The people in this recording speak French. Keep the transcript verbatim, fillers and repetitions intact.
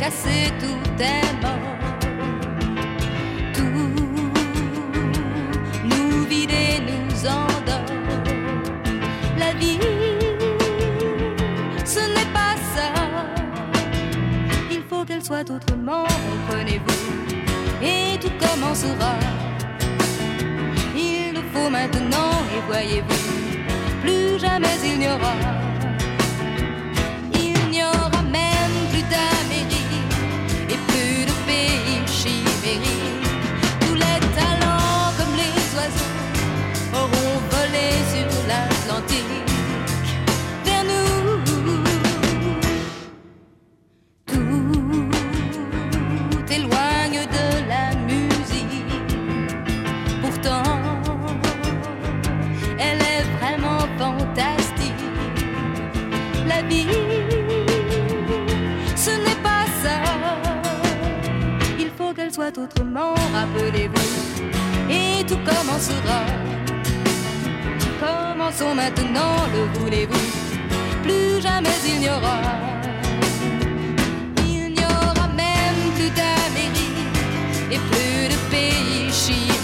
cassé, tout est mort. Tout nous vide et nous endort. La vie, ce n'est pas ça. Il faut qu'elle soit autrement, comprenez-vous. Et tout commencera. Il nous faut maintenant, et voyez-vous, plus jamais il n'y aura. Il n'y aura même plus d'Amérique et plus de pays chimériques. Tous les talents comme les oiseaux auront volé sur l'Atlantique vers nous. Tout éloigne de la musique. Pourtant, elle est vraiment fantastique. La vie, ce n'est pas ça. Il faut qu'elle soit autrement, rappelez-vous. Et tout commencera. Commençons maintenant, le voulez-vous. Plus jamais il n'y aura. Il n'y aura même plus d'Amérique et plus de pays chinois.